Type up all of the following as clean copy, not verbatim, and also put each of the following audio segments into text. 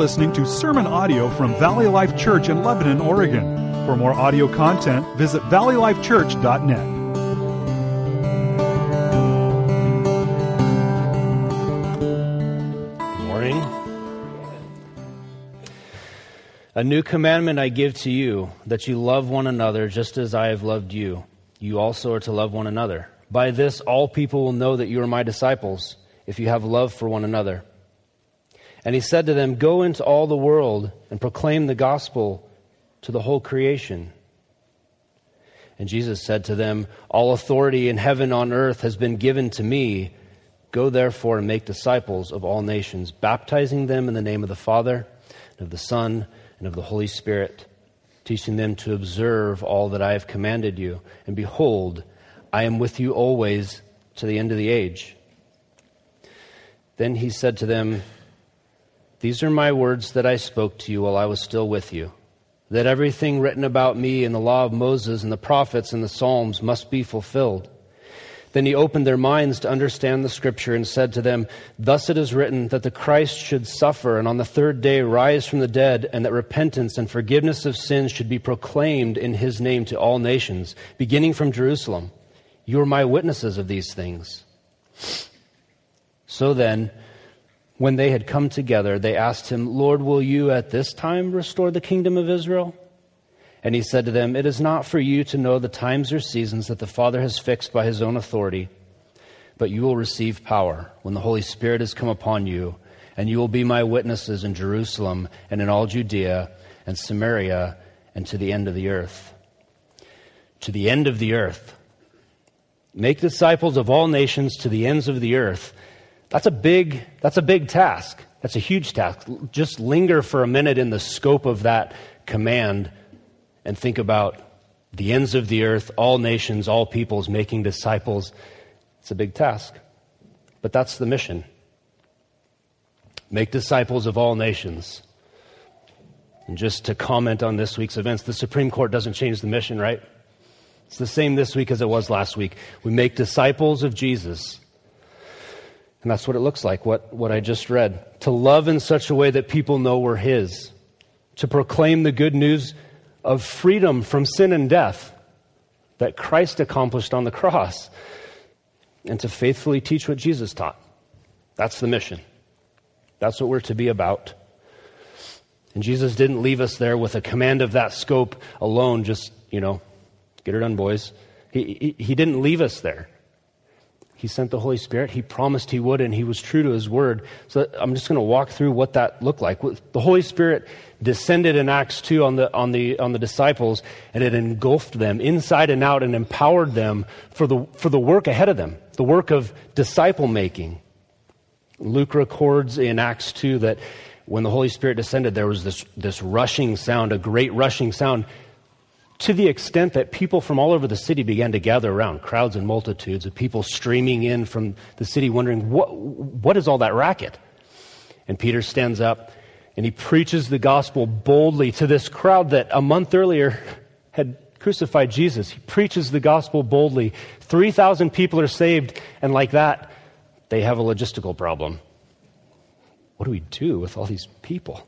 listening to sermon audio from Valley Life Church in Lebanon, Oregon. For more audio content, visit valleylifechurch.net. Good morning. A new commandment I give to you, that you love one another just as I have loved you. You also are to love one another. By this all people will know that you are my disciples, if you have love for one another. And he said to them, go into all the world and proclaim the gospel to the whole creation. And Jesus said to them, all authority in heaven and on earth has been given to me. Go therefore and make disciples of all nations, baptizing them in the name of the Father, and of the Son, and of the Holy Spirit, teaching them to observe all that I have commanded you. And behold, I am with you always to the end of the age. Then he said to them, these are my words that I spoke to you while I was still with you, that everything written about me in the law of Moses and the prophets and the Psalms must be fulfilled. Then he opened their minds to understand the scripture and said to them, thus it is written that the Christ should suffer and on the third day rise from the dead, and that repentance and forgiveness of sins should be proclaimed in his name to all nations, beginning from Jerusalem. You are my witnesses of these things. So then, when they had come together, they asked him, Lord, will you at this time restore the kingdom of Israel? And he said to them, it is not for you to know the times or seasons that the Father has fixed by his own authority, but you will receive power when the Holy Spirit has come upon you, and you will be my witnesses in Jerusalem and in all Judea and Samaria and to the end of the earth. To the end of the earth. Make disciples of all nations to the ends of the earth. That's a big task. That's a huge task. Just linger for a minute in the scope of that command and think about the ends of the earth, all nations, all peoples, making disciples. It's a big task. But that's the mission. Make disciples of all nations. And just to comment on this week's events, the Supreme Court doesn't change the mission, right? It's the same this week as it was last week. We make disciples of Jesus. And that's what it looks like, what I just read. To love in such a way that people know we're his. To proclaim the good news of freedom from sin and death that Christ accomplished on the cross. And to faithfully teach what Jesus taught. That's the mission. That's what we're to be about. And Jesus didn't leave us there with a command of that scope alone, just, get her done, boys. He didn't leave us there. He sent the Holy Spirit. He promised he would, and he was true to his word. So I'm just going to walk through what that looked like. The Holy Spirit descended in Acts 2 on the disciples, and it engulfed them inside and out and empowered them for the work ahead of them, the work of disciple making. Luke records in Acts 2 that when the Holy Spirit descended, there was this rushing sound, a great rushing sound, to the extent that people from all over the city began to gather around, crowds and multitudes of people streaming in from the city wondering, what is all that racket? And Peter stands up and he preaches the gospel boldly to this crowd that a month earlier had crucified Jesus. He preaches the gospel boldly. 3,000 people are saved, and like that, they have a logistical problem. What do we do with all these people?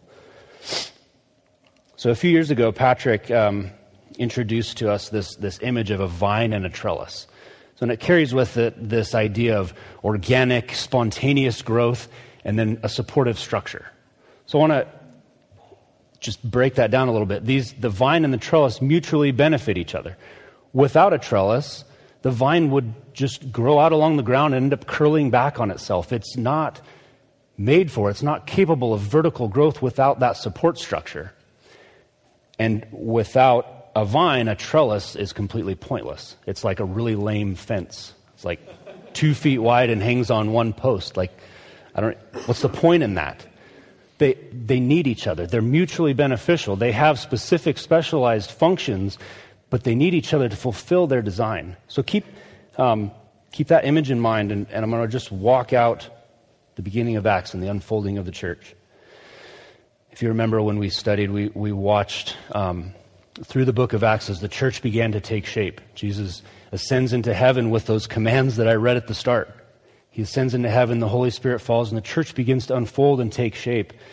So a few years ago, Patrick introduced to us this image of a vine and a trellis. So, and it carries with it this idea of organic, spontaneous growth and then a supportive structure. So I want to just break that down a little bit. The vine and the trellis mutually benefit each other. Without a trellis, the vine would just grow out along the ground and end up curling back on itself. It's not made for, it's not capable of vertical growth without that support structure. And without a vine, a trellis is completely pointless. It's like a really lame fence. It's like 2 feet wide and hangs on one post. What's the point in that? They need each other. They're mutually beneficial. They have specific specialized functions, but they need each other to fulfill their design. So keep that image in mind, and I'm going to just walk out the beginning of Acts and the unfolding of the church. If you remember when we studied, we watched through the book of Acts as the church began to take shape. Jesus ascends into heaven with those commands that I read at the start. He ascends into heaven, the Holy Spirit falls, and the church begins to unfold and take shape.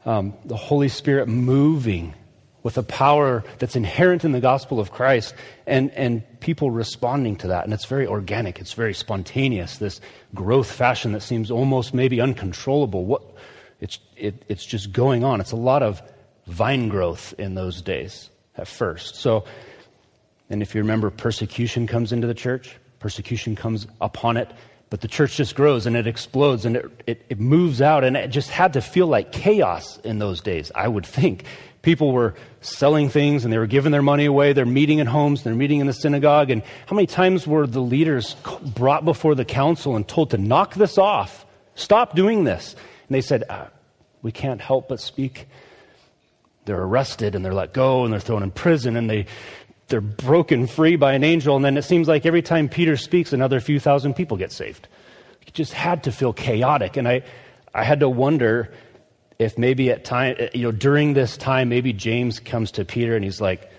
the Holy Spirit moving with a power that's inherent in the gospel of Christ, and people responding to that. And it's very organic. It's very spontaneous, this growth fashion that seems almost maybe uncontrollable. It's just going on. It's a lot of vine growth in those days at first. So, and if you remember, persecution comes into the church. Persecution comes upon it. But the church just grows and it explodes and it moves out. And it just had to feel like chaos in those days, I would think. People were selling things and they were giving their money away. They're meeting in homes. They're meeting in the synagogue. And how many times were the leaders brought before the council and told to knock this off? Stop doing this. And they said, we can't help but speak. They're arrested and they're let go and they're thrown in prison and they're broken free by an angel. And then it seems like every time Peter speaks, another few thousand people get saved. It just had to feel chaotic. And I had to wonder if maybe at time, during this time, maybe James comes to Peter and he's like,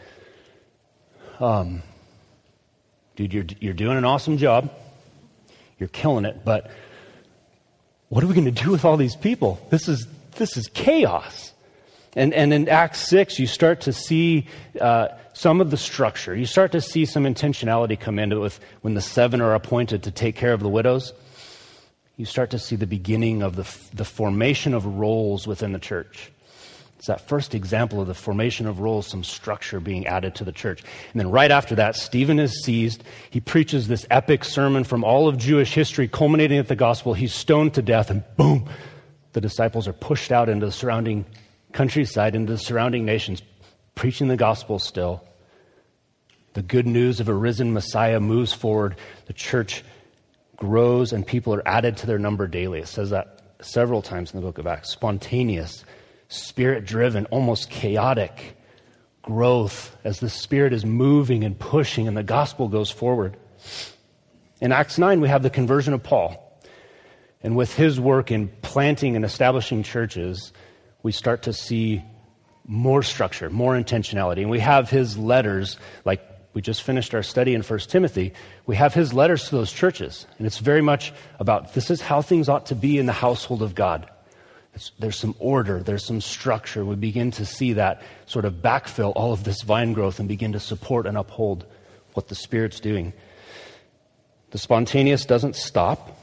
dude, you're doing an awesome job. You're killing it. But what are we going to do with all these people? This is chaos. And in Acts 6, you start to see some of the structure. You start to see some intentionality come into it with when the 7 are appointed to take care of the widows. You start to see the beginning of the formation of roles within the church. It's that first example of the formation of roles, some structure being added to the church. And then right after that, Stephen is seized. He preaches this epic sermon from all of Jewish history, culminating at the gospel. He's stoned to death, and boom, the disciples are pushed out into the surrounding countryside, into the surrounding nations, preaching the gospel still. The good news of a risen Messiah moves forward. The church grows and people are added to their number daily. It says that several times in the book of Acts. Spontaneous, spirit-driven, almost chaotic growth as the Spirit is moving and pushing and the gospel goes forward. In Acts 9, we have the conversion of Paul. And with his work in planting and establishing churches, we start to see more structure, more intentionality. And we have his letters, like we just finished our study in 1 Timothy, we have his letters to those churches. And it's very much about this is how things ought to be in the household of God. There's some order, there's some structure. We begin to see that sort of backfill all of this vine growth and begin to support and uphold what the Spirit's doing. The spontaneous doesn't stop.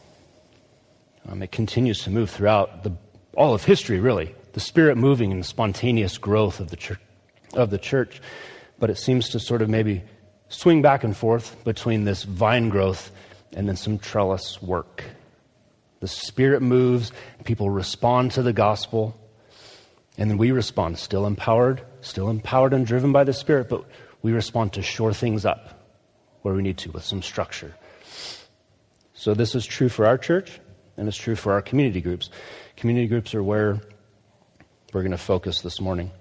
It continues to move throughout all of history, really. The Spirit moving and spontaneous growth of the church. But it seems to sort of maybe swing back and forth between this vine growth and then some trellis work. The Spirit moves, people respond to the gospel, and then we respond, still empowered and driven by the Spirit, but we respond to shore things up where we need to with some structure. So this is true for our church, and it's true for our community groups. Community groups are where we're going to focus this morning.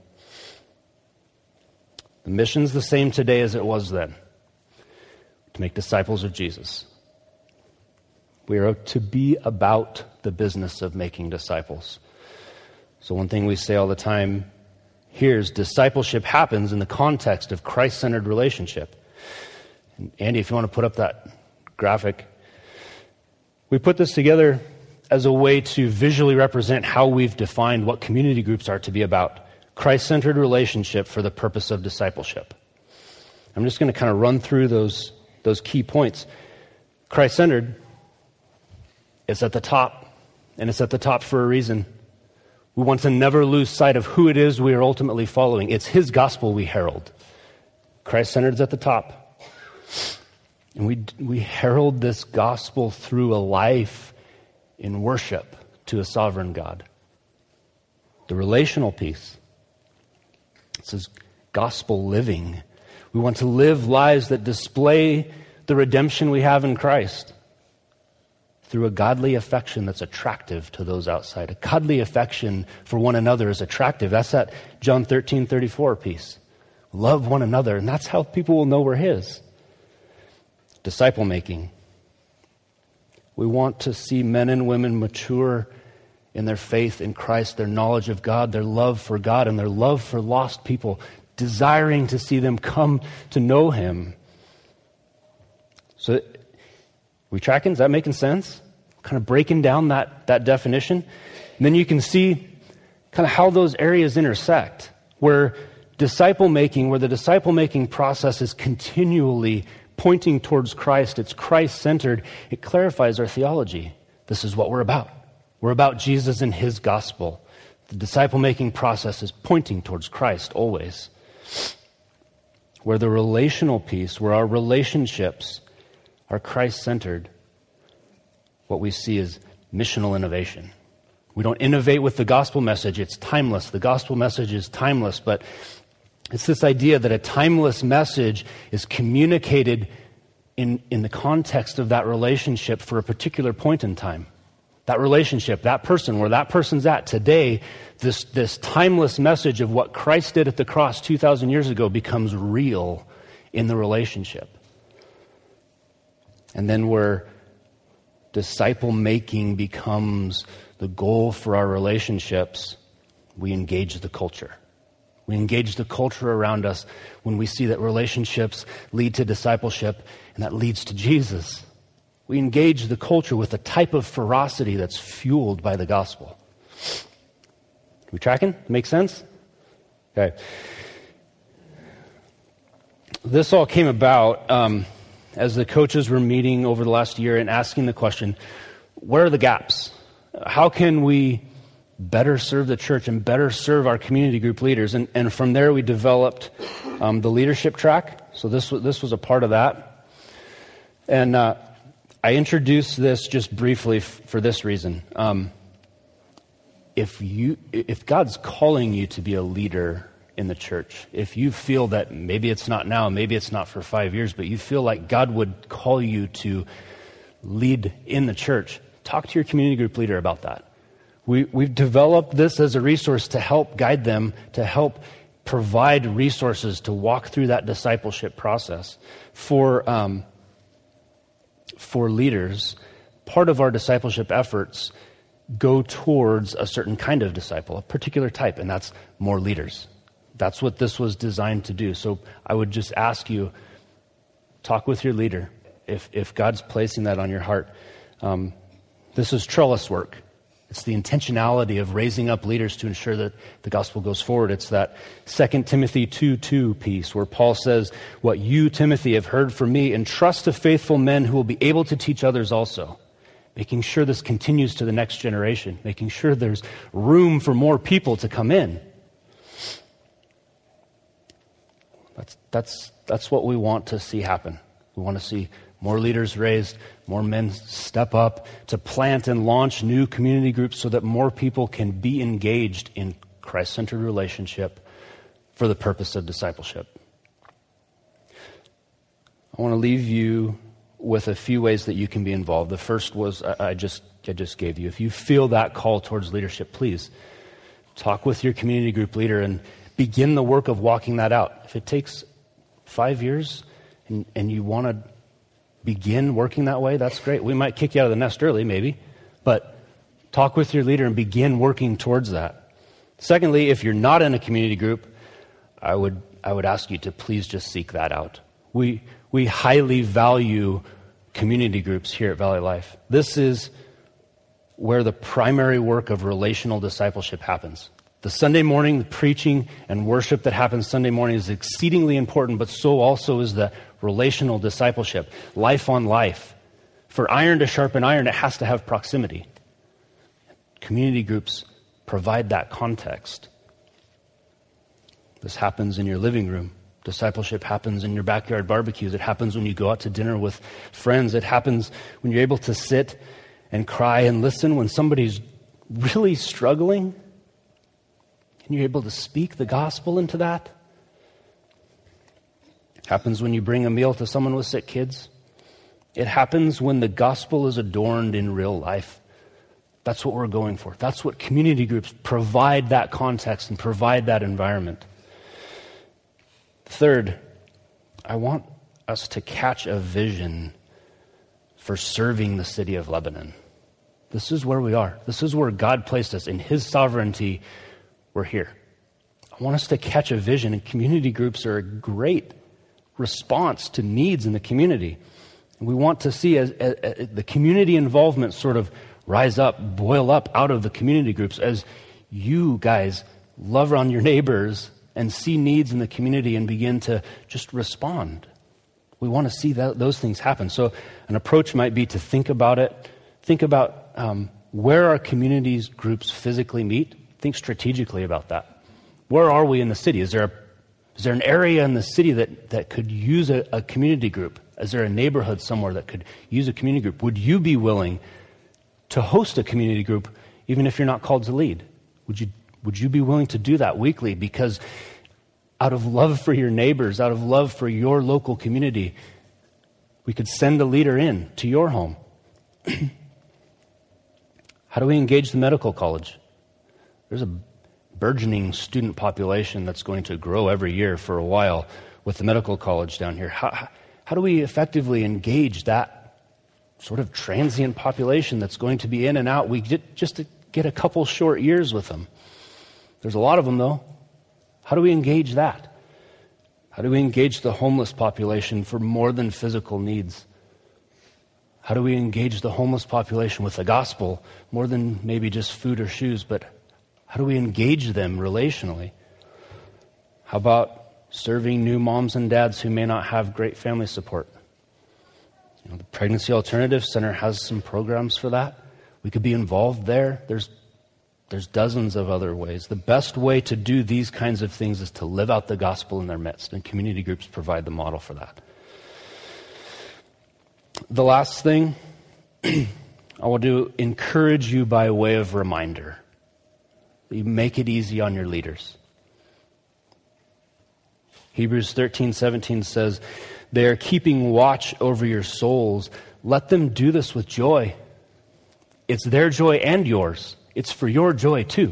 The mission's the same today as it was then, to make disciples of Jesus. We are to be about the business of making disciples. So one thing we say all the time here is discipleship happens in the context of Christ-centered relationship. And Andy, if you want to put up that graphic. We put this together as a way to visually represent how we've defined what community groups are to be about. Christ-centered relationship for the purpose of discipleship. I'm just going to kind of run through those key points. Christ-centered, it's at the top, and it's at the top for a reason. We want to never lose sight of who it is we are ultimately following. It's His gospel we herald. Christ-centered is at the top. And we herald this gospel through a life in worship to a sovereign God. The relational piece, it says gospel living. We want to live lives that display the redemption we have in Christ through a godly affection that's attractive to those outside. A godly affection for one another is attractive. That's that John 13:34 piece. Love one another, and that's how people will know we're His. Disciple making. We want to see men and women mature in their faith in Christ, their knowledge of God, their love for God, and their love for lost people, desiring to see them come to know Him. So, we tracking? Is that making sense? Kind of breaking down that definition. And then you can see kind of how those areas intersect, where the disciple-making process is continually pointing towards Christ. It's Christ-centered. It clarifies our theology. This is what we're about. We're about Jesus and his gospel. The disciple-making process is pointing towards Christ always. Where the relational piece, where our relationships are Christ-centered, what we see is missional innovation. We don't innovate with the gospel message. It's timeless. The gospel message is timeless, but it's this idea that a timeless message is communicated in the context of that relationship for a particular point in time. That relationship, that person, where that person's at today, this timeless message of what Christ did at the cross 2,000 years ago becomes real in the relationship. And then where disciple-making becomes the goal for our relationships, we engage the culture. We engage the culture around us when we see that relationships lead to discipleship and that leads to Jesus. We engage the culture with a type of ferocity that's fueled by the gospel. We tracking? Make sense? Okay. This all came about as the coaches were meeting over the last year and asking the question, where are the gaps? How can we better serve the church and better serve our community group leaders? And from there we developed the leadership track. So this was a part of that. And I introduced this just briefly for this reason. If God's calling you to be a leader in the church, if you feel that maybe it's not now, maybe it's not for 5 years, but you feel like God would call you to lead in the church, talk to your community group leader about that. We've developed this as a resource to help guide them, to help provide resources to walk through that discipleship process. For leaders, part of our discipleship efforts go towards a certain kind of disciple, a particular type, and that's more leaders. That's what this was designed to do. So I would just ask you, talk with your leader if God's placing that on your heart. This is trellis work. It's the intentionality of raising up leaders to ensure that the gospel goes forward. It's that 2 Timothy 2:2 piece where Paul says, what you, Timothy, have heard from me, entrust to faithful men who will be able to teach others also. Making sure this continues to the next generation. Making sure there's room for more people to come in. That's what we want to see happen. We want to see more leaders raised, more men step up to plant and launch new community groups so that more people can be engaged in Christ-centered relationship for the purpose of discipleship. I want to leave you with a few ways that you can be involved. The first was I just gave you. If you feel that call towards leadership, please talk with your community group leader and begin the work of walking that out. If it takes 5 years and you want to begin working that way, that's great. We might kick you out of the nest early, maybe, but talk with your leader and begin working towards that. Secondly, if you're not in a community group, I would ask you to please just seek that out. We highly value community groups here at Valley Life. This is where the primary work of relational discipleship happens. The Sunday morning, the preaching and worship that happens Sunday morning is exceedingly important, but so also is the relational discipleship, life on life. For iron to sharpen iron, it has to have proximity. Community groups provide that context. This happens in your living room. Discipleship happens in your backyard barbecues. It happens when you go out to dinner with friends. It happens when you're able to sit and cry and listen when somebody's really struggling. And you're able to speak the gospel into that. It happens when you bring a meal to someone with sick kids. It happens when the gospel is adorned in real life. That's what we're going for. That's what community groups provide, that context and provide that environment. Third, I want us to catch a vision for serving the city of Lebanon. This is where we are. This is where God placed us. In His sovereignty, we're here. I want us to catch a vision, and community groups are a great response to needs in the community. We want to see as the community involvement sort of rise up, boil up out of the community groups as you guys love on your neighbors and see needs in the community and begin to just respond. We want to see those things happen. So an approach might be to think about it. Think about where our communities groups physically meet. Think strategically about that. Where are we in the city? Is there an area in the city that could use a community group? Is there a neighborhood somewhere that could use a community group? Would you be willing to host a community group even if you're not called to lead? Would you be willing to do that weekly? Because out of love for your neighbors, out of love for your local community, we could send a leader in to your home. How do we engage the medical college? There's a burgeoning student population that's going to grow every year for a while with the medical college down here. How do we effectively engage that sort of transient population that's going to be in and out? We just to get a couple short years with them. There's a lot of them, though. How do we engage that? How do we engage the homeless population for more than physical needs? How do we engage the homeless population with the gospel more than maybe just food or shoes, but how do we engage them relationally? How about serving new moms and dads who may not have great family support? The Pregnancy Alternative Center has some programs for that. We could be involved there. There's dozens of other ways. The best way to do these kinds of things is to live out the gospel in their midst, and community groups provide the model for that. The last thing I will do, encourage you by way of reminder. You make it easy on your leaders. Hebrews 13:17 says, they are keeping watch over your souls. Let them do this with joy. It's their joy and yours. It's for your joy too.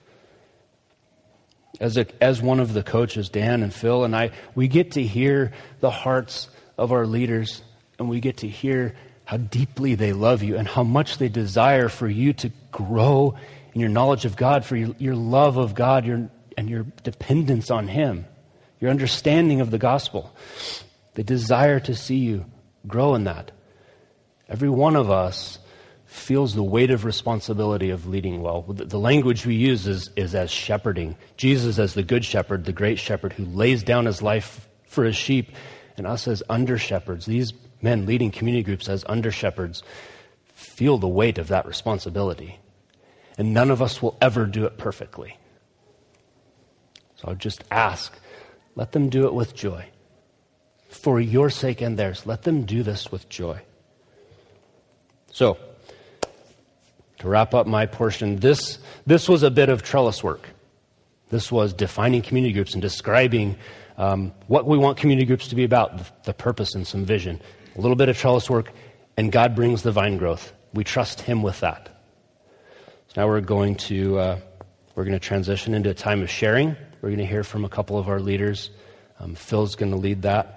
As one of the coaches, Dan and Phil and I, we get to hear the hearts of our leaders, and we get to hear how deeply they love you and how much they desire for you to grow in your knowledge of God, for your love of God, and your dependence on Him, your understanding of the gospel. They desire to see you grow in that. Every one of us feels the weight of responsibility of leading well. The language we use is as shepherding. Jesus as the good shepherd, the great shepherd who lays down his life for his sheep, and us as under shepherds. These men leading community groups as under shepherds feel the weight of that responsibility. And none of us will ever do it perfectly. So I would just ask, let them do it with joy. For your sake and theirs, let them do this with joy. So, to wrap up my portion, this was a bit of trellis work. This was defining community groups and describing what we want community groups to be about, the purpose and some vision. A little bit of trellis work, and God brings the vine growth. We trust Him with that. So now we're going to transition into a time of sharing. We're going to hear from a couple of our leaders. Phil's going to lead that.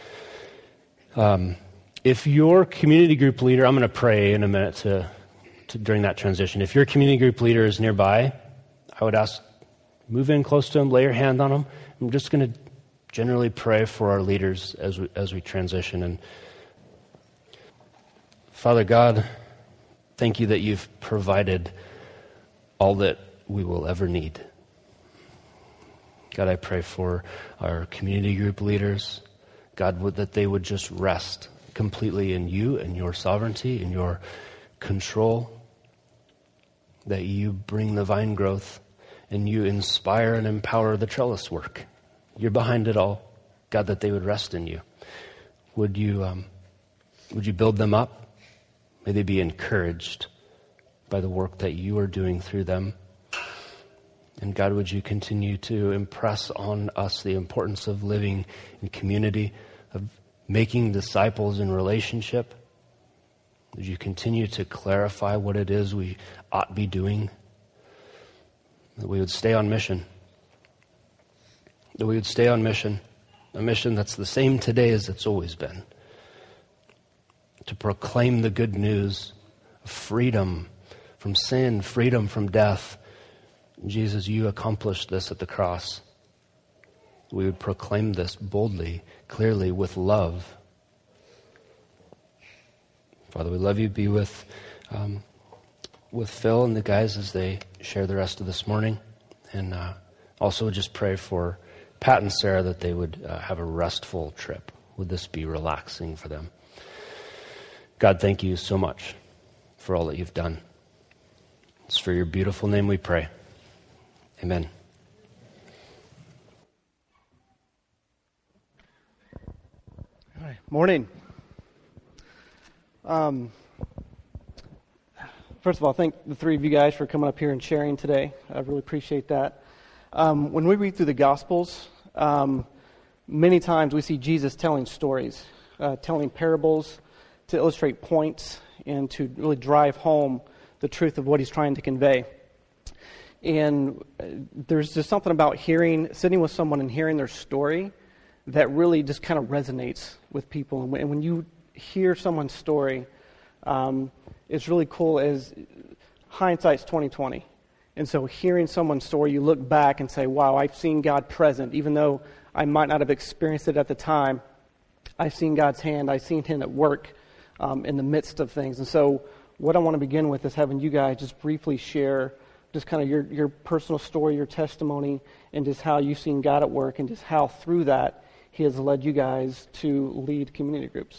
If your community group leader, I'm going to pray in a minute to during that transition. If your community group leader is nearby, I would ask, move in close to him, lay your hand on him. I'm just going to generally pray for our leaders as we transition. And Father God, thank you that you've provided all that we will ever need. God, I pray for our community group leaders, God, that they would just rest completely in you and your sovereignty and your control, that you bring the vine growth and you inspire and empower the trellis work. You're behind it all. God, that they would rest in you. Would you build them up? May they be encouraged by the work that you are doing through them. And God, would you continue to impress on us the importance of living in community, of making disciples in relationship? Would you continue to clarify what it is we ought be doing? That we would stay on mission. That we would stay on mission, a mission that's the same today as it's always been. To proclaim the good news of freedom from sin, freedom from death. Jesus, you accomplished this at the cross. We would proclaim this boldly, clearly, with love. Father, we love you. Be with with Phil and the guys as they share the rest of this morning. And also just pray for Pat and Sarah that they would have a restful trip. Would this be relaxing for them? God, thank you so much for all that you've done. It's for your beautiful name we pray. Amen. All right. Morning. First of all, thank the three of you guys for coming up here and sharing today. I really appreciate that. When we read through the Gospels, many times we see Jesus telling stories, telling parables to illustrate points and to really drive home the truth of what he's trying to convey. And there's just something about sitting with someone and hearing their story that really just kind of resonates with people. And when you hear someone's story, it's really cool. As hindsight's 20/20. And so hearing someone's story, you look back and say, wow, I've seen God present. Even though I might not have experienced it at the time, I've seen God's hand. I've seen him at work in the midst of things. And so what I want to begin with is having you guys just briefly share just kind of your personal story, your testimony, and just how you've seen God at work and just how through that he has led you guys to lead community groups.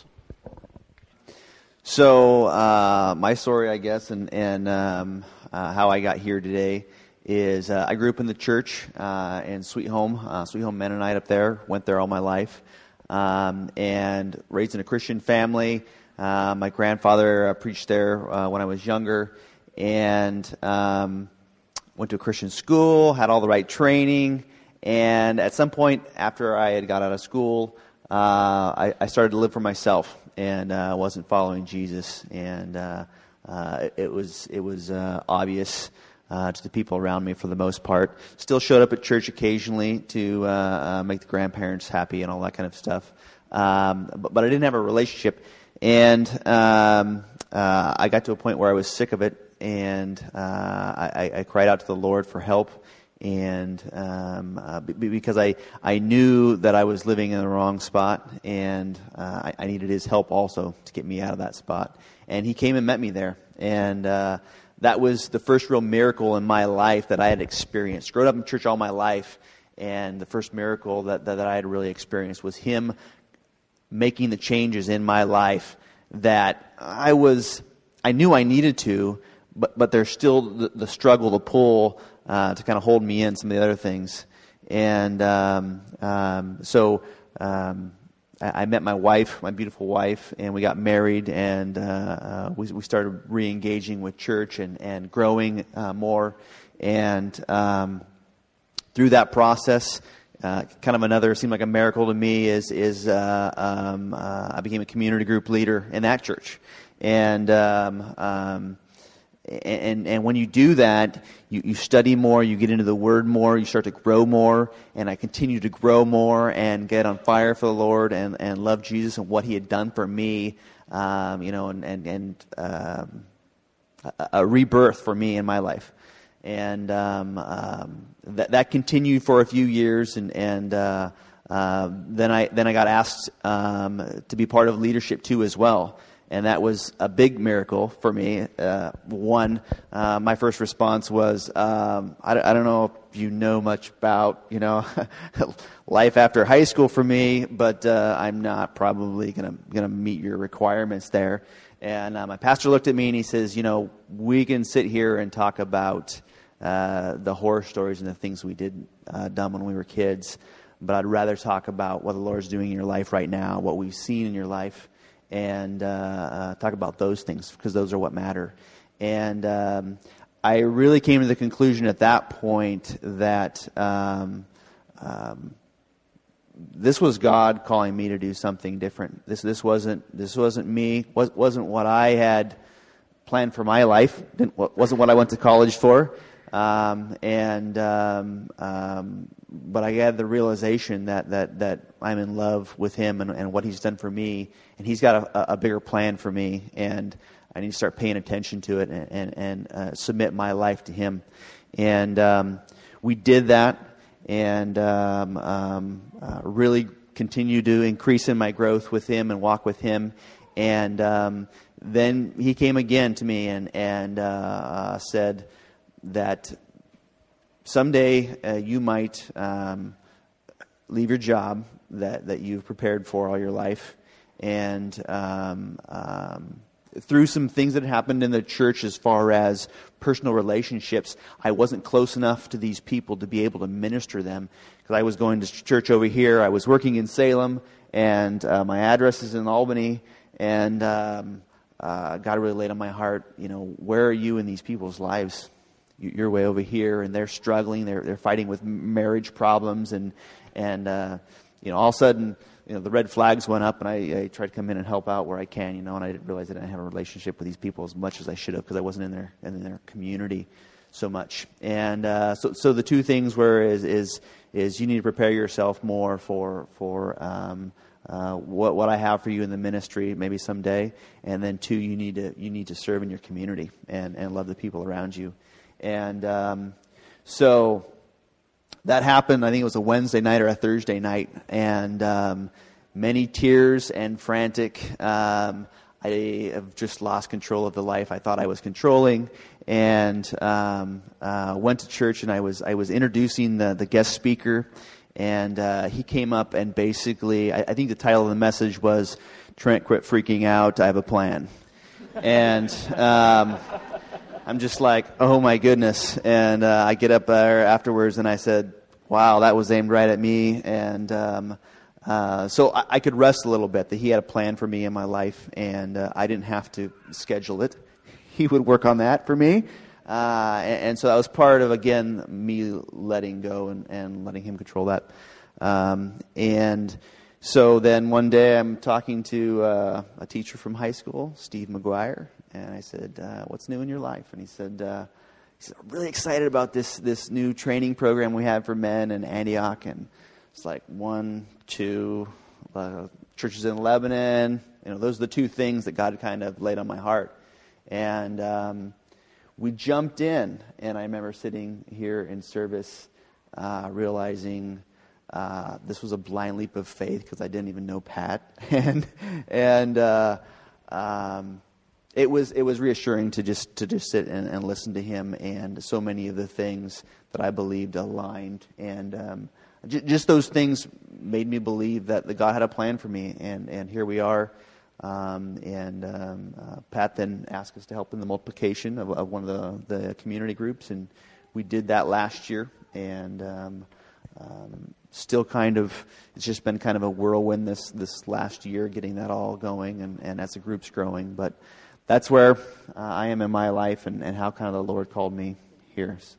So my story, I guess, and how I got here today is I grew up in the church in Sweet Home Mennonite up there. Went there all my life, and raised in a Christian family. My grandfather preached there when I was younger, and went to a Christian school, had all the right training, and at some point after I had got out of school, I started to live for myself, and wasn't following Jesus, and it was obvious to the people around me for the most part. Still showed up at church occasionally to make the grandparents happy and all that kind of stuff, but I didn't have a relationship, and I got to a point where I was sick of it, and I cried out to the Lord for help. And because I knew that I was living in the wrong spot, and I needed his help also to get me out of that spot. And he came and met me there. And that was the first real miracle in my life that I had experienced. Growing up in church all my life, and the first miracle that I had really experienced was him making the changes in my life that I knew I needed to, but there's still the struggle to pull to kind of hold me in some of the other things. And so I met my wife, my beautiful wife, and we got married, and we started re-engaging with church and growing more. And through that process, kind of another, seemed like a miracle to me, is I became a community group leader in that church. And when you do that, you study more, you get into the Word more, you start to grow more, and I continue to grow more and get on fire for the Lord and love Jesus and what He had done for me, and a rebirth for me in my life. And that continued for a few years, and then I got asked to be part of leadership too as well. And that was a big miracle for me. My first response was, I don't know if you know much about, life after high school for me, but I'm not probably gonna meet your requirements there. And my pastor looked at me and he says, we can sit here and talk about the horror stories and the things we did done when we were kids, but I'd rather talk about what the Lord's doing in your life right now, what we've seen in your life, and talk about those things, because those are what matter. And I really came to the conclusion at that point that this was God calling me to do something different. This wasn't me. Wasn't what I had planned for my life. Wasn't what I went to college for. But I had the realization that I'm in love with Him and what He's done for me, and He's got a bigger plan for me, and I need to start paying attention to it and submit my life to Him. And we did that, and really continued to increase in my growth with Him and walk with Him. And then he came again to me and said that someday you might leave your job that you've prepared for all your life, and through some things that happened in the church as far as personal relationships, I wasn't close enough to these people to be able to minister them, because I was going to church over here, I was working in Salem, and my address is in Albany, and God really laid on my heart, where are you in these people's lives? You're way over here, and they're struggling. They're fighting with marriage problems, and all of a sudden, the red flags went up, and I tried to come in and help out where I can, and I didn't realize I didn't have a relationship with these people as much as I should have, because I wasn't in their community so much. And so the two things were is you need to prepare yourself more for what I have for you in the ministry, maybe someday, and then two, you need to serve in your community and love the people around you. And so that happened. I think it was a Wednesday night or a Thursday night, and many tears and frantic. I have just lost control of the life I thought I was controlling, and went to church, and I was introducing the guest speaker, and he came up and basically, I think the title of the message was, "Trent, quit freaking out, I have a plan." And I'm just like, oh my goodness. And I get up there afterwards and I said, wow, that was aimed right at me. And so I could rest a little bit that he had a plan for me in my life, and I didn't have to schedule it. He would work on that for me. And so that was part of, again, me letting go and letting him control that. And so then one day I'm talking to a teacher from high school, Steve McGuire, and I said, what's new in your life? And he said, I'm really excited about this new training program we have for men in Antioch. And it's like 1, 2 churches in Lebanon. Those are the two things that God kind of laid on my heart. And we jumped in, and I remember sitting here in service realizing this was a blind leap of faith, because I didn't even know Pat. and it was reassuring to just sit and listen to him, and so many of the things that I believed aligned, and just those things made me believe that God had a plan for me, and here we are. Pat then asked us to help in the multiplication of one of the community groups, and we did that last year, and still kind of, it's just been kind of a whirlwind this last year, getting that all going, and as the group's growing. But that's where I am in my life, and how kind of the Lord called me here. So.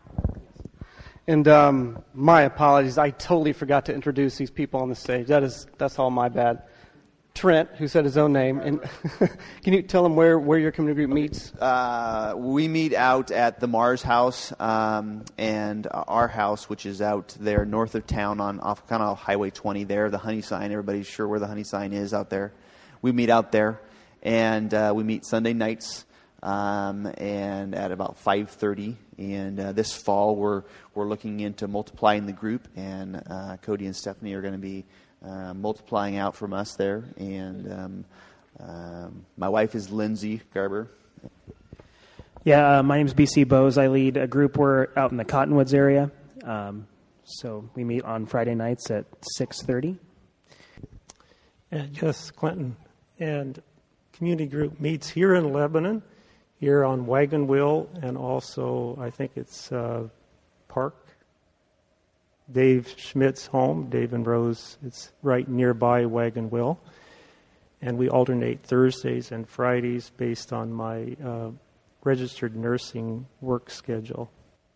And my apologies, I totally forgot to introduce these people on the stage. That's all my bad. Trent, who said his own name, and can you tell them where your community group meets? We meet out at the Mars House, and our house, which is out there north of town off kind of Highway 20 there, the Honey Sign. Everybody's sure where the Honey Sign is out there. We meet out there, and we meet Sunday nights, and at about 5:30. And this fall, we're looking into multiplying the group, and Cody and Stephanie are going to be multiplying out from us there, and my wife is Lindsay Garber. Yeah, my name's BC Bose. I lead a group. We're out in the Cottonwoods area, so we meet on Friday nights at 6:30. And yes, Clinton, and community group meets here in Lebanon, here on Wagon Wheel, and also I think it's Park. Dave Schmidt's home, Dave and Rose, it's right nearby Wagon Wheel. And we alternate Thursdays and Fridays based on my registered nursing work schedule.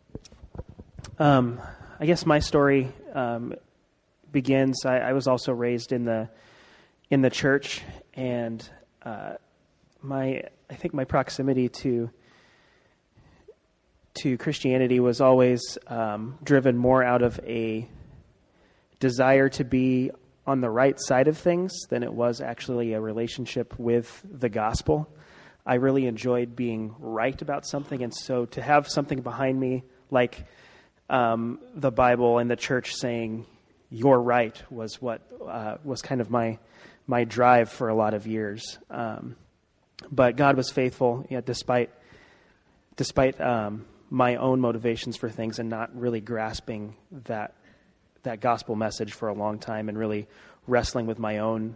I guess my story begins, I was also raised in the church, and I think my proximity to Christianity was always driven more out of a desire to be on the right side of things than it was actually a relationship with the gospel. I really enjoyed being right about something, and so to have something behind me like the Bible and the church saying "you're right" was what was kind of my drive for a lot of years. But God was faithful, despite my own motivations for things and not really grasping that gospel message for a long time, and really wrestling with my own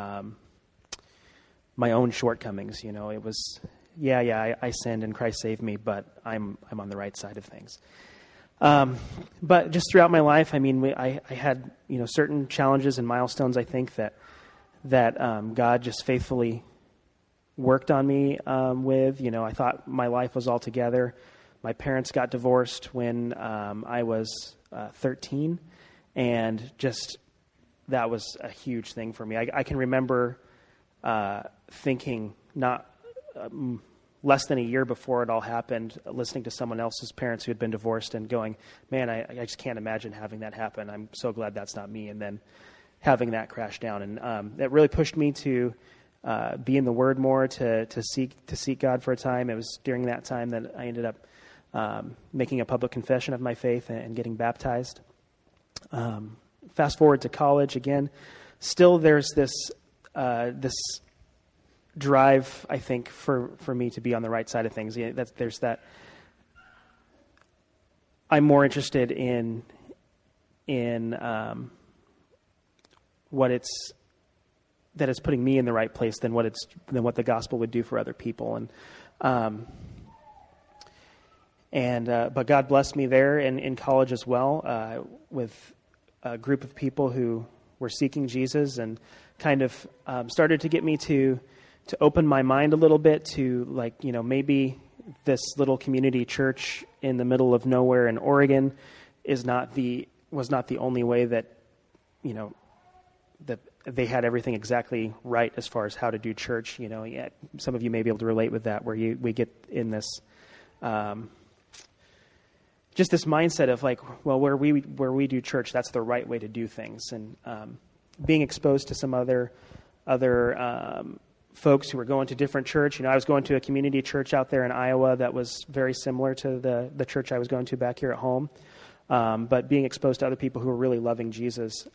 shortcomings. It was, I sinned and Christ saved me, but I'm on the right side of things. But just throughout my life, I had certain challenges and milestones. I think that God just faithfully worked on me with. I thought my life was all together. My parents got divorced when I was 13, and just that was a huge thing for me. I can remember thinking not less than a year before it all happened, listening to someone else's parents who had been divorced and going, man, I just can't imagine having that happen. I'm so glad that's not me. And then having that crash down. And it really pushed me to be in the Word more, to seek God for a time. It was during that time that I ended up making a public confession of my faith and getting baptized. Fast forward to college again. Still, there's this drive, I think, for me to be on the right side of things. There's that. I'm more interested in what it's putting me in the right place than what the gospel would do for other people. But God blessed me there in college as well, with a group of people who were seeking Jesus, and kind of started to get me to open my mind a little bit to, maybe this little community church in the middle of nowhere in Oregon was not the only way that that they had everything exactly right as far as how to do church. Some of you may be able to relate with that, where we get in this just this mindset of where we do church, that's the right way to do things. And being exposed to some other folks who were going to different church. I was going to a community church out there in Iowa that was very similar to the church I was going to back here at home. But being exposed to other people who were really loving Jesus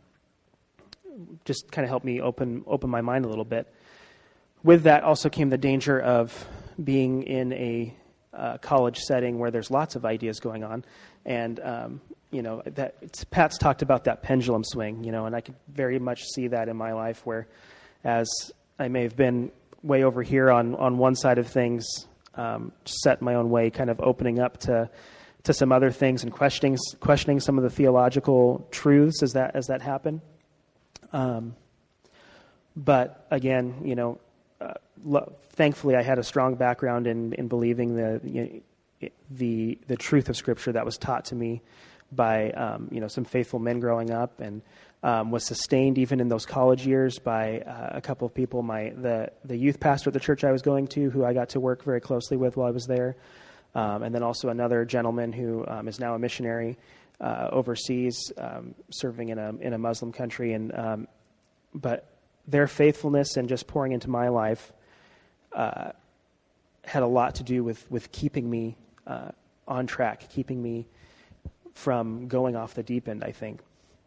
just kind of helped me open my mind a little bit. With that also came the danger of being in a college setting where there's lots of ideas going on, and Pat's talked about that pendulum swing, and I could very much see that in my life, where as I may have been way over here on one side of things, set my own way, kind of opening up to some other things and questioning some of the theological truths as that happened. But again, thankfully I had a strong background in believing the truth of Scripture that was taught to me by some faithful men growing up, and was sustained even in those college years by a couple of people. The youth pastor at the church I was going to, who I got to work very closely with while I was there, and then also another gentleman who is now a missionary overseas, serving in a Muslim country. And but their faithfulness and just pouring into my life had a lot to do with keeping me on track, keeping me from going off the deep end, I think.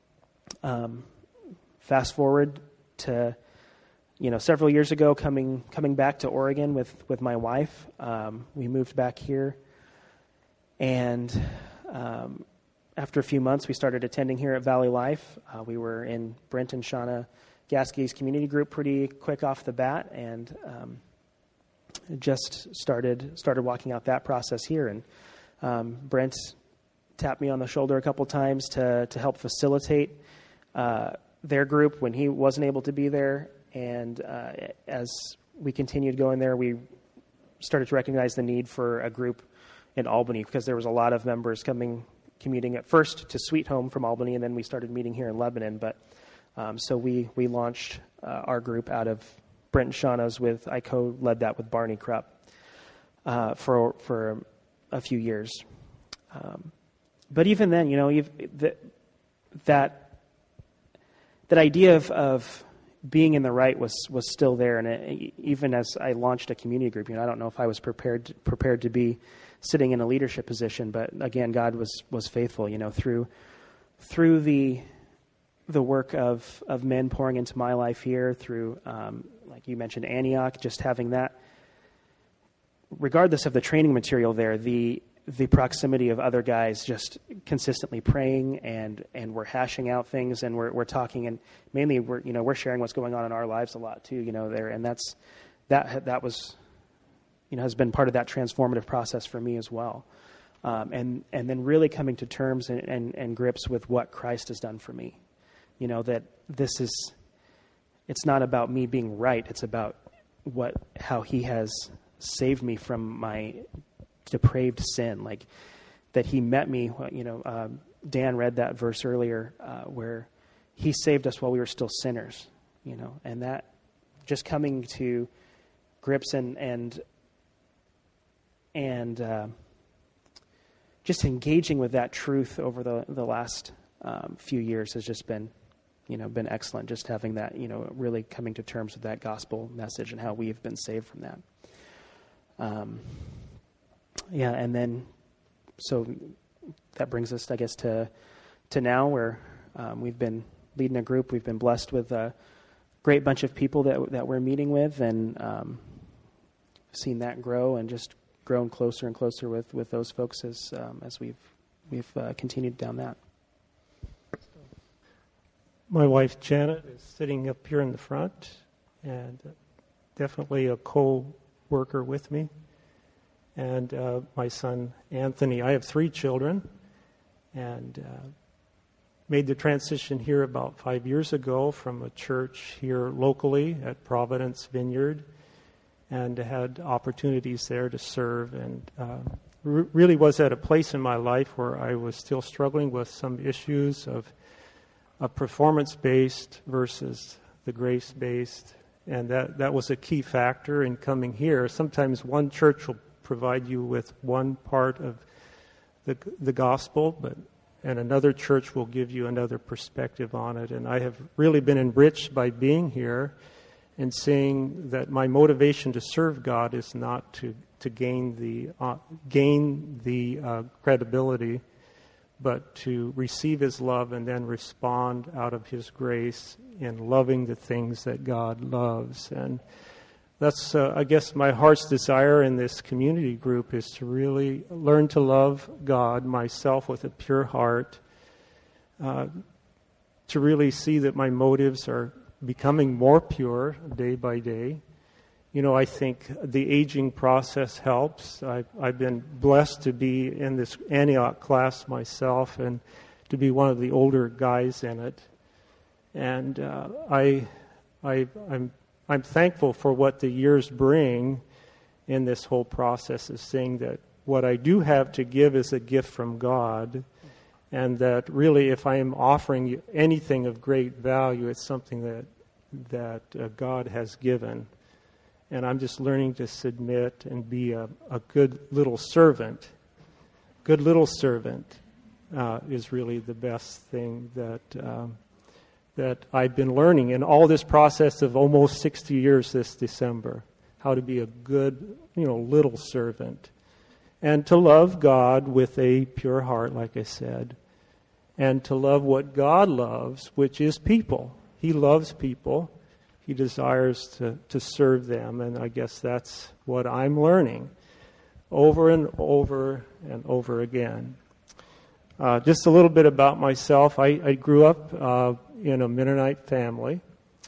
Fast forward to several years ago, coming back to Oregon with my wife. We moved back here, and after a few months, we started attending here at Valley Life. We were in Brent and Shauna Gaskey's community group pretty quick off the bat, and just started walking out that process here. And Brent tapped me on the shoulder a couple times to help facilitate their group when he wasn't able to be there. And as we continued going there, we started to recognize the need for a group in Albany, because there was a lot of members commuting at first to Sweet Home from Albany, and then we started meeting here in Lebanon. But so we launched our group out of Brent and Shauna's I co-led that with Barney Krupp for a few years. But even then, that idea of being in the right was still there. And even as I launched a community group, I don't know if I was prepared to be sitting in a leadership position. But again, God was faithful, through the work of men pouring into my life here, through like you mentioned, Antioch, just having that, regardless of the training material there, the proximity of other guys just consistently praying and we're hashing out things and we're talking, and mainly we're sharing what's going on in our lives a lot too, there, and that was has been part of that transformative process for me as well. And then really coming to terms and grips with what Christ has done for me. That it's not about me being right. It's about how he has saved me from my depraved sin. Like that he met me, Dan read that verse earlier, where he saved us while we were still sinners, and that just coming to grips and just engaging with that truth over the last few years has just been excellent. Just having that, really coming to terms with that gospel message and how we have been saved from that. And then, so that brings us, I guess, to now where we've been leading a group. We've been blessed with a great bunch of people that we're meeting with, and seen that grow and just grown closer and closer with those folks as we've continued down that. My wife Janet is sitting up here in the front, and definitely a co-worker with me. And my son Anthony. I have 3 children, and made the transition here about 5 years ago from a church here locally at Providence Vineyard, and had opportunities there to serve, and really was at a place in my life where I was still struggling with some issues of performance-based versus the grace-based, and that was a key factor in coming here. Sometimes one church will provide you with one part of the gospel, and another church will give you another perspective on it, and I have really been enriched by being here and seeing that my motivation to serve God is not to gain the credibility, but to receive His love and then respond out of His grace in loving the things that God loves. And that's, I guess, my heart's desire in this community group is to really learn to love God myself with a pure heart, to really see that my motives are becoming more pure day by day. I think the aging process helps. I've been blessed to be in this Antioch class myself and to be one of the older guys in it. And I'm thankful for what the years bring in this whole process of seeing that what I do have to give is a gift from God, and that really if I am offering you anything of great value, it's something that God has given. And I'm just learning to submit and be a good little servant. Good little servant is really the best thing that I've been learning in all this process of almost 60 years this December. How to be a good, little servant. And to love God with a pure heart, like I said. And to love what God loves, which is people. He loves people. He desires to serve them. And I guess that's what I'm learning over and over and over again. Just a little bit about myself. I grew up in a Mennonite family.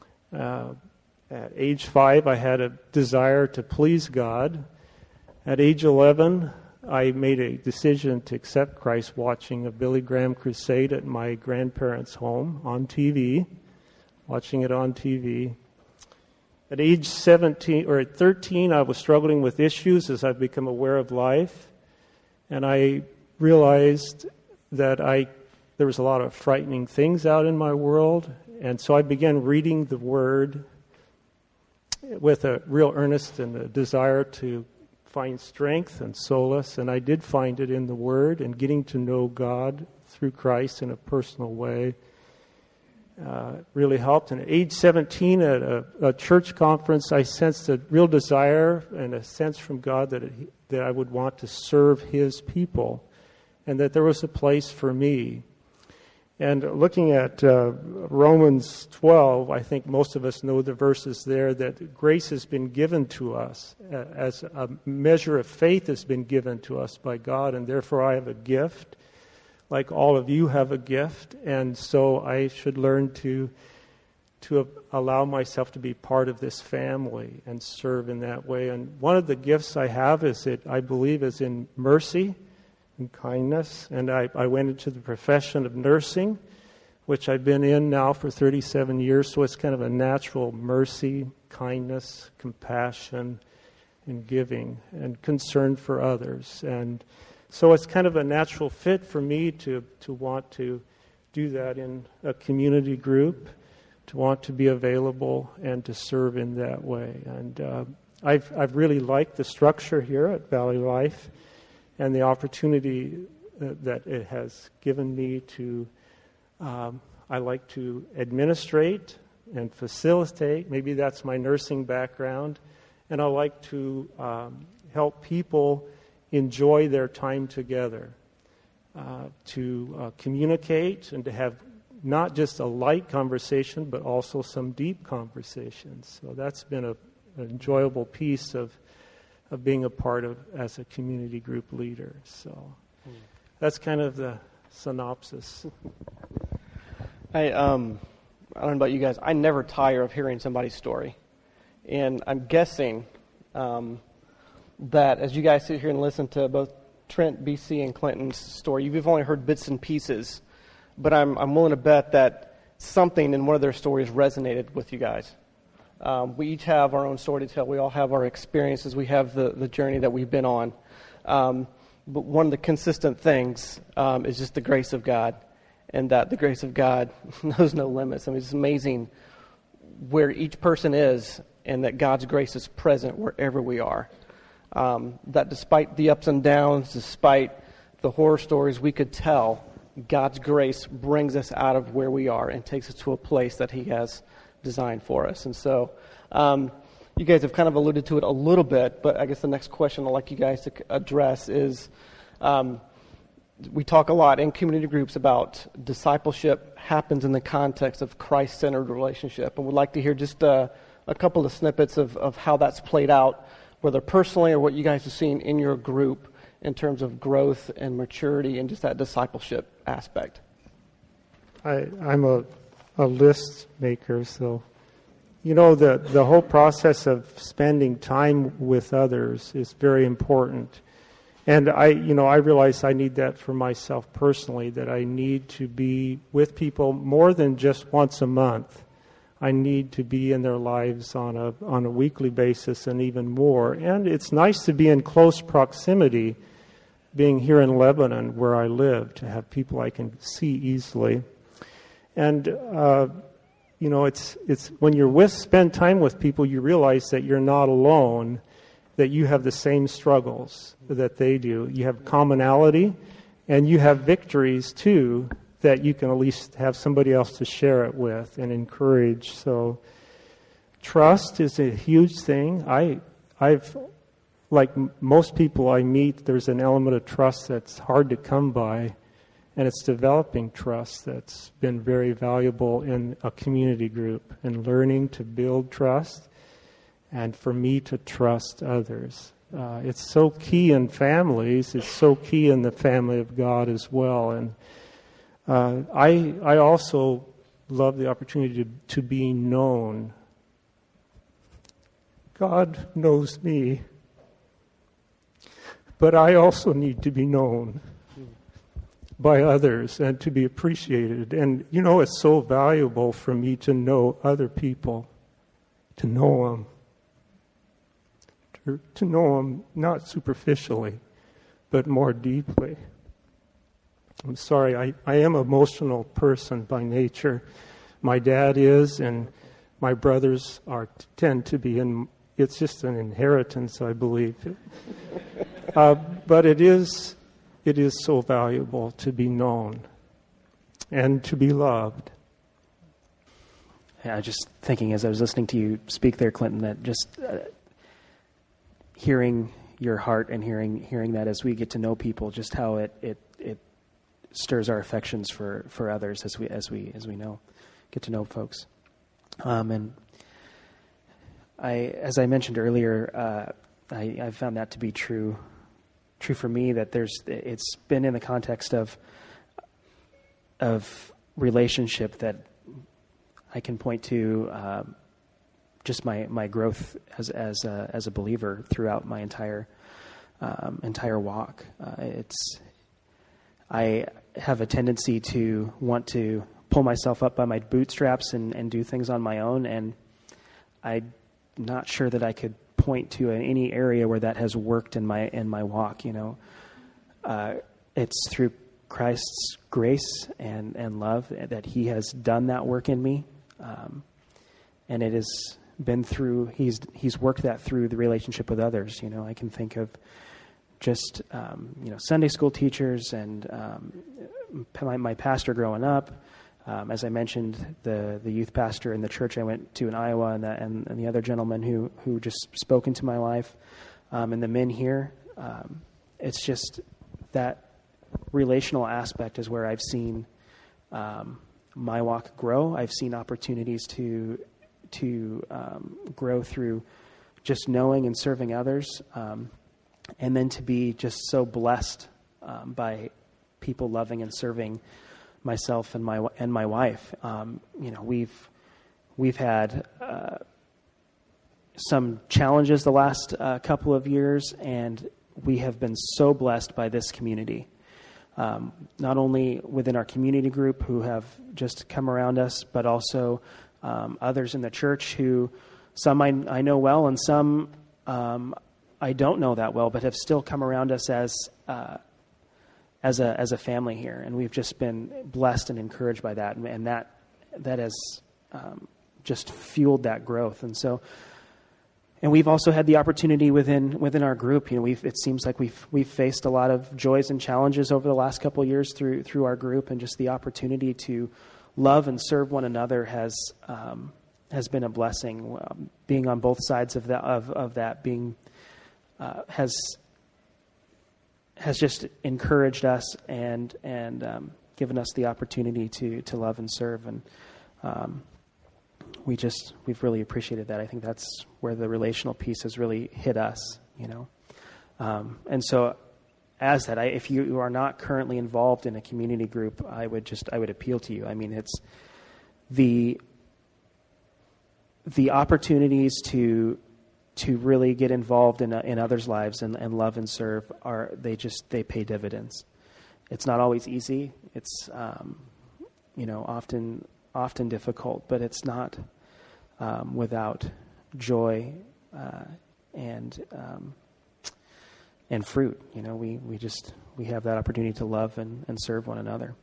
At age 5, I had a desire to please God. At age 11, I made a decision to accept Christ watching a Billy Graham crusade at my grandparents' home on TV, watching it on TV. At age 17 or at 13, I was struggling with issues as I've become aware of life, and I realized that there was a lot of frightening things out in my world, and so I began reading the Word with a real earnest and a desire to find strength and solace, and I did find it in the Word and getting to know God through Christ in a personal way. Really helped. And at age 17 at a church conference, I sensed a real desire and a sense from God that I would want to serve His people and that there was a place for me. And looking at Romans 12, I think most of us know the verses there that grace has been given to us as a measure of faith has been given to us by God, and therefore I have a gift, like all of you have a gift, and so I should learn to allow myself to be part of this family and serve in that way. And one of the gifts I have is that I believe is in mercy and kindness, and I went into the profession of nursing, which I've been in now for 37 years, so it's kind of a natural mercy, kindness, compassion, and giving, and concern for others. And so it's kind of a natural fit for me to want to do that in a community group, to want to be available and to serve in that way. And I've really liked the structure here at Valley Life and the opportunity that it has given me to, I like to administrate and facilitate. Maybe that's my nursing background. And I like to help people enjoy their time together, to communicate and to have not just a light conversation, but also some deep conversations. So that's been an enjoyable piece of being a part of as a community group leader. So that's kind of the synopsis. I don't know about you guys. I never tire of hearing somebody's story. And I'm guessing that as you guys sit here and listen to both Trent, BC, and Clinton's story, you've only heard bits and pieces. But I'm willing to bet that something in one of their stories resonated with you guys. We each have our own story to tell. We all have our experiences. We have the journey that we've been on. But one of the consistent things is just the grace of God, and that the grace of God knows no limits. I mean, it's amazing where each person is, and that God's grace is present wherever we are. That despite the ups and downs, despite the horror stories we could tell, God's grace brings us out of where we are and takes us to a place that He has designed for us. And so you guys have kind of alluded to it a little bit, but I guess the next question I'd like you guys to address is we talk a lot in community groups about discipleship happens in the context of Christ-centered relationship. And we'd like to hear just a couple of snippets of how that's played out, whether personally or what you guys have seen in your group in terms of growth and maturity and just that discipleship aspect. I'm a list maker, so the whole process of spending time with others is very important. And I realize I need that for myself personally, that I need to be with people more than just once a month. I need to be in their lives on a weekly basis and even more. And it's nice to be in close proximity, being here in Lebanon where I live, to have people I can see easily. And it's when you're spend time with people, you realize that you're not alone, that you have the same struggles that they do. You have commonality, and you have victories too, that you can at least have somebody else to share it with and encourage. So trust is a huge thing. I've like most people I meet, there's an element of trust that's hard to come by, and it's developing trust that's been very valuable in a community group and learning to build trust and for me to trust others. It's so key in families. It's so key in the family of God as well. And I also love the opportunity to be known. God knows me, but I also need to be known by others and to be appreciated. And, it's so valuable for me to know other people, to know them not superficially, but more deeply. I'm sorry, I am an emotional person by nature. My dad is, and my brothers tend to be, and it's just an inheritance, I believe. But it is so valuable to be known and to be loved. Yeah, just thinking as I was listening to you speak there, Clinton, that just hearing your heart and hearing that as we get to know people, just how it stirs our affections for others as we get to know folks. And as I mentioned earlier, I found that to be true for me, that it's been in the context of relationship that I can point to just my growth as a believer throughout my entire walk. I have a tendency to want to pull myself up by my bootstraps and do things on my own, and I'm not sure that I could point to any area where that has worked in my walk. It's through Christ's grace and love that He has done that work in me, and it has been through He's worked that through the relationship with others. I can think of just Sunday school teachers and my pastor growing up. As I mentioned, the youth pastor in the church I went to in Iowa, and the other gentleman who just spoke into my life, and the men here. It's just that relational aspect is where I've seen my walk grow. I've seen opportunities to grow through just knowing and serving others, and then to be just so blessed by people loving and serving myself and my wife. We've had some challenges the last couple of years, and we have been so blessed by this community. Not only within our community group who have just come around us, but also others in the church who some I know well, and some I don't know that well, but have still come around us as a family here, and we've just been blessed and encouraged by that, and that has just fueled that growth. And we've also had the opportunity within our group. It seems like we've faced a lot of joys and challenges over the last couple of years through our group, and just the opportunity to love and serve one another has been a blessing. Being on both sides of that being has just encouraged us and given us the opportunity to love and serve, and we've really appreciated that. I think that's where the relational piece has really hit us, and so as that, if you are not currently involved in a community group, I would appeal to you. I mean, it's the opportunities to really get involved in others' lives and love and serve they pay dividends. It's not always easy. It's often difficult, but it's not without joy and fruit. We have that opportunity to love and serve one another.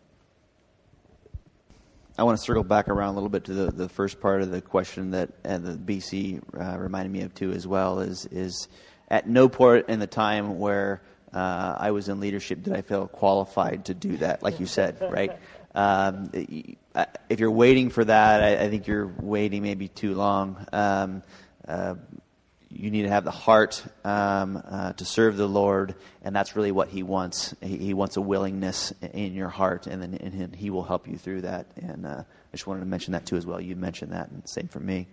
I want to circle back around a little bit to the first part of the question that the BC reminded me of too as well, is at no point in the time where I was in leadership did I feel qualified to do that, like you said, right? If you're waiting for that, I think you're waiting maybe too long. You need to have the heart to serve the Lord, and that's really what He wants. He wants a willingness in your heart, and then He will help you through that. And I just wanted to mention that too as well. You mentioned that, and same for me.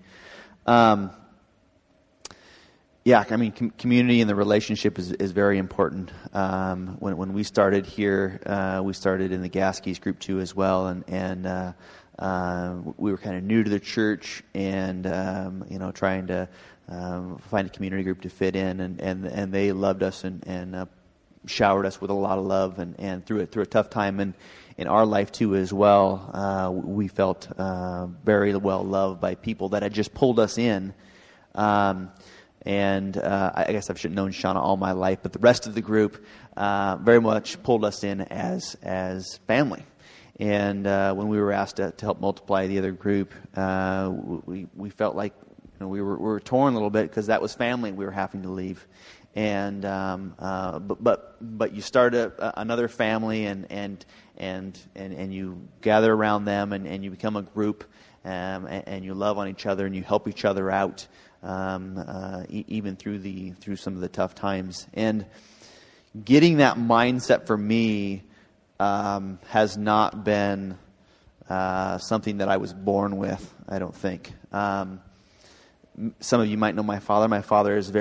Community and the relationship is very important. When we started here, we started in the Gaskies group too as well, and we were kind of new to the church, and trying to find a community group to fit in, and they loved us and showered us with a lot of love, and through a tough time in our life too as well, we felt very well loved by people that had just pulled us in. I guess I should have known Shauna all my life, but the rest of the group very much pulled us in as family. And when we were asked to help multiply the other group, we felt like we were torn a little bit because that was family we were having to leave. And but you start another family and you gather around them and you become a group, and you love on each other and you help each other out. Even through some of the tough times, and getting that mindset for me has not been something that I was born with, I don't think. Some of you might know my father. My father is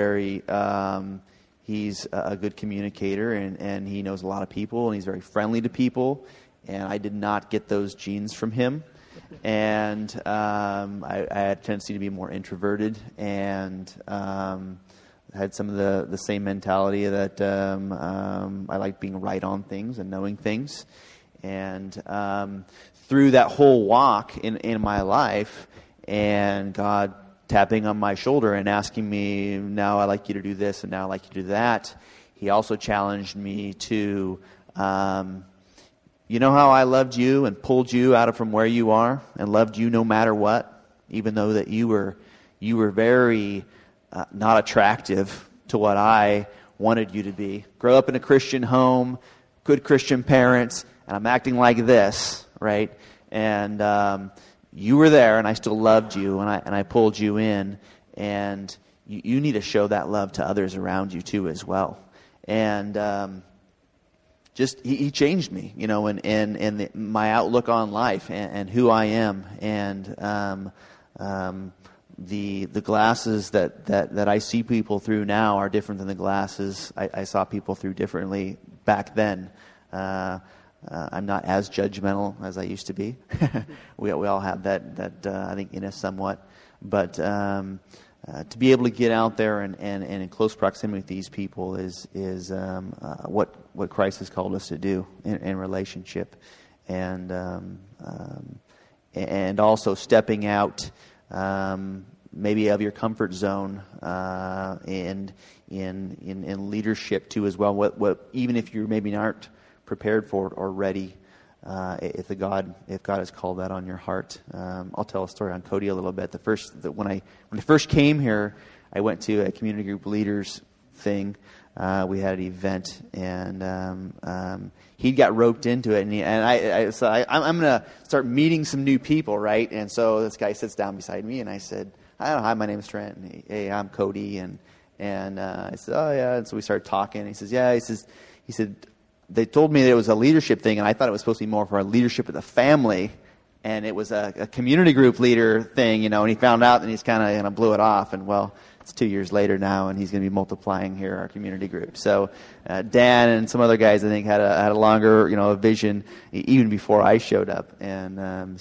he's a good communicator, and he knows a lot of people, and he's very friendly to people, and I did not get those genes from him. And I had a tendency to be more introverted, and had some of the same mentality that I like being right on things and knowing things. And through that whole walk in my life, and God tapping on my shoulder and asking me, now I'd like you to do this, and now I'd like you to do that, He also challenged me to, you know how I loved you and pulled you out of from where you are and loved you no matter what, even though that you were very not attractive to what I wanted you to be. Grow up in a Christian home, good Christian parents, and I'm acting like this, right? And you were there, and I still loved you, and I pulled you in, and you need to show that love to others around you too as well. And just he changed me, and my outlook on life and who I am, and the glasses that I see people through now are different than the glasses I saw people through differently back then. I'm not as judgmental as I used to be. we all have that I think in us somewhat, but to be able to get out there and in close proximity with these people is what Christ has called us to do in relationship, and also stepping out maybe of your comfort zone and in leadership too as well. What even if you maybe aren't prepared for it or ready, if God has called that on your heart. I'll tell a story on Cody a little bit. When I first came here, I went to a community group leaders thing. We had an event, and he got roped into it, so I'm going to start meeting some new people, right? And so this guy sits down beside me, and I said, "Hi, my name is Trent. And hey, I'm Cody." And I said, "Oh yeah." And so we started talking. And he says, "Yeah." He said. They told me that it was a leadership thing, and I thought it was supposed to be more for a leadership of the family, and it was a community group leader thing, and he found out, and he's kind of blew it off, and well, it's 2 years later now, and he's going to be multiplying here, our community group. So Dan and some other guys, I think, had a longer, a vision even before I showed up, and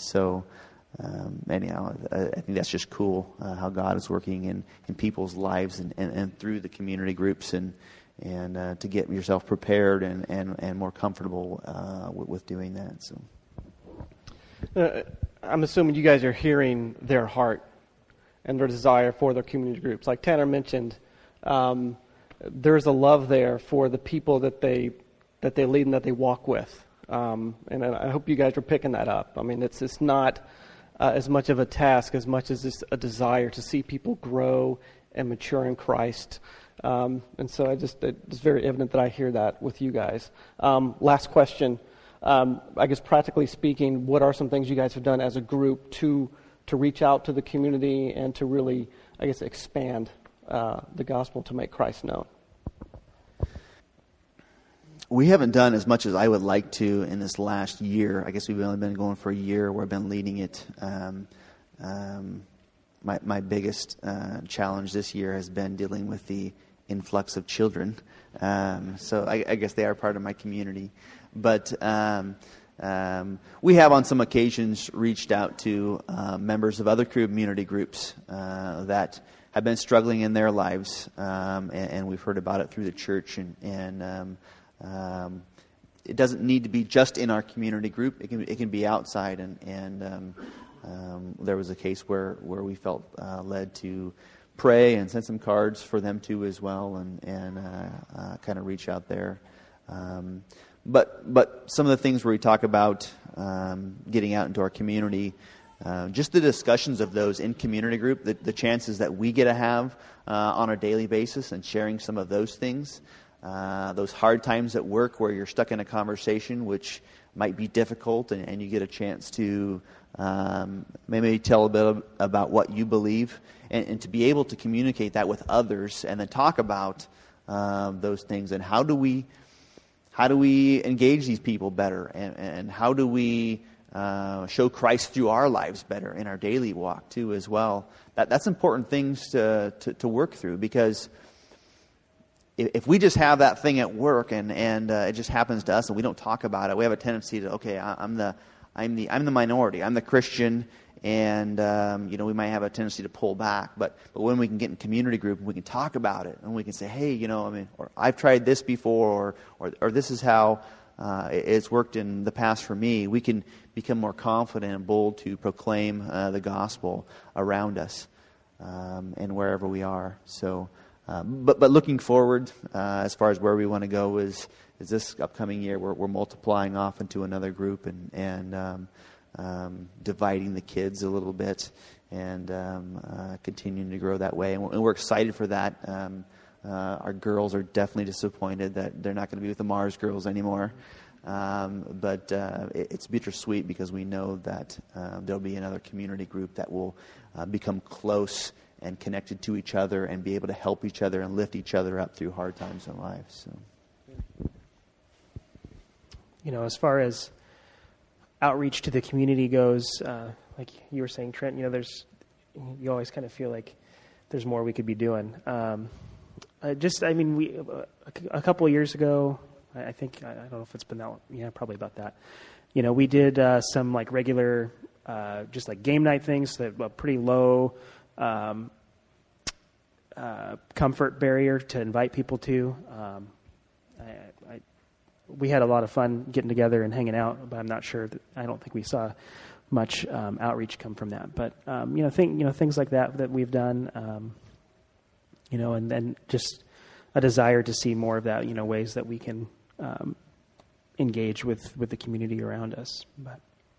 anyhow, I think that's just cool how God is working in people's lives and through the community groups and to get yourself prepared and more comfortable with doing that. So, I'm assuming you guys are hearing their heart and their desire for their community groups. Like Tanner mentioned, there's a love there for the people that they lead and that they walk with. And I hope you guys are picking that up. I mean, it's not as much of a task as much as it's a desire to see people grow and mature in Christ. And so it's very evident that I hear that with you guys. Last question. I guess practically speaking, what are some things you guys have done as a group to reach out to the community and to really, I guess, expand the gospel to make Christ known? We haven't done as much as I would like to in this last year. I guess we've only been going for a year where I've been leading it. My biggest challenge this year has been dealing with the influx of children. So I guess they are part of my community. But we have on some occasions reached out to members of other community groups that have been struggling in their lives, and we've heard about it through the church. And it doesn't need to be just in our community group. It can be outside. And there was a case where we felt led to pray and send some cards for them too as well, and kind of reach out there. But some of the things where we talk about getting out into our community, just the discussions of those in community group, the chances that we get to have on a daily basis, and sharing some of those things, those hard times at work where you're stuck in a conversation which might be difficult, and you get a chance to maybe tell a bit about what you believe, and to be able to communicate that with others, and then talk about those things, and how do we how do we engage these people better, and how do we show Christ through our lives better in our daily walk too as well. That's important things to work through, because if we just have that thing at work and it just happens to us and we don't talk about it, we have a tendency to, okay, I'm the minority, I'm the Christian, and we might have a tendency to pull back. But when we can get in community group and we can talk about it, and we can say, hey, or I've tried this before, or this is how it's worked in the past for me, we can become more confident and bold to proclaim the gospel around us and wherever we are. So, but looking forward, as far as where we want to go is this upcoming year we're multiplying off into another group and dividing the kids a little bit and continuing to grow that way. And we're excited for that. Our girls are definitely disappointed that they're not going to be with the Mars girls anymore. But it's bittersweet, because we know that there'll be another community group that will become close and connected to each other and be able to help each other and lift each other up through hard times in life. So, as far as outreach to the community goes, like you were saying, Trent, you always kind of feel like there's more we could be doing. We a couple of years ago, I think, I don't know if it's been that long, probably about that. We did some like regular, just like game night things that pretty low comfort barrier to invite people to. We had a lot of fun getting together and hanging out, but I'm not sure I don't think we saw much outreach come from that. But things like that we've done, and then just a desire to see more of that, ways that we can engage with the community around us. But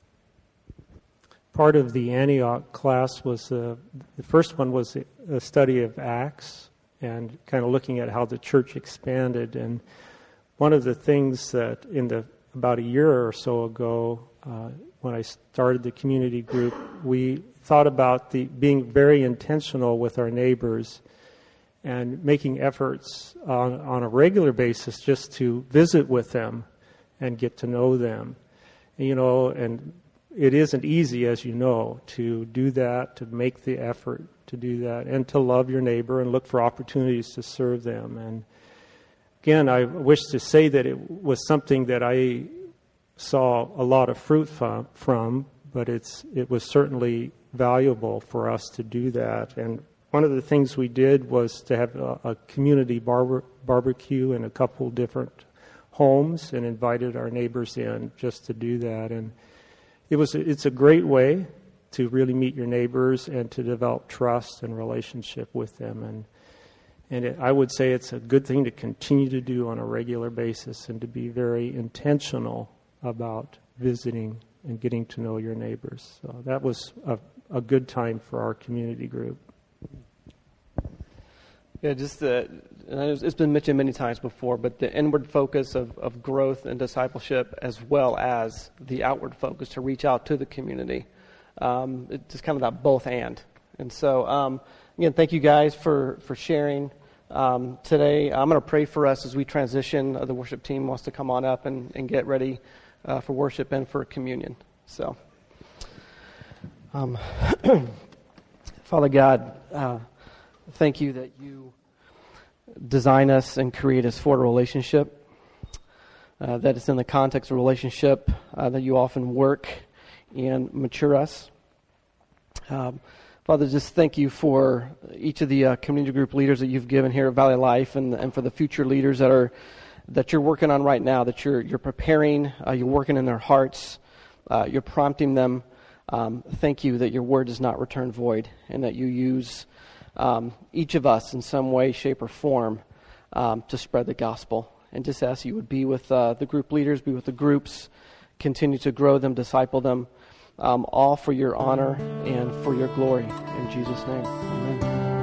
part of the Antioch class was the first one was a study of Acts and kind of looking at how the church expanded. And one of the things that about a year or so ago, when I started the community group, we thought about being very intentional with our neighbors and making efforts on a regular basis just to visit with them and get to know them. And it isn't easy, as you know, to do that, to make the effort to do that, and to love your neighbor and look for opportunities to serve them. And again, I wish to say that it was something that I saw a lot of fruit from, but it was certainly valuable for us to do that. And one of the things we did was to have a community barbecue in a couple different homes and invited our neighbors in just to do that. And it's a great way to really meet your neighbors and to develop trust and relationship with them. And I would say it's a good thing to continue to do on a regular basis and to be very intentional about visiting and getting to know your neighbors. So that was a good time for our community group. Yeah, it's been mentioned many times before, but the inward focus of growth and discipleship, as well as the outward focus to reach out to the community. It's just kind of that both and. And so, again, thank you guys for sharing today. I'm going to pray for us as we transition. The worship team wants to come on up and get ready for worship and for communion. So, Father God, thank you that you design us and create us for a relationship, that it's in the context of relationship that you often work and mature us. Father, just thank you for each of the community group leaders that you've given here at Valley Life, and for the future leaders that you're working on right now, that you're preparing, you're working in their hearts, you're prompting them. Thank you that your word does not return void, and that you use each of us in some way, shape, or form to spread the gospel. And just ask you would be with the group leaders, be with the groups, continue to grow them, disciple them, all for your honor and for your glory. In Jesus' name, amen.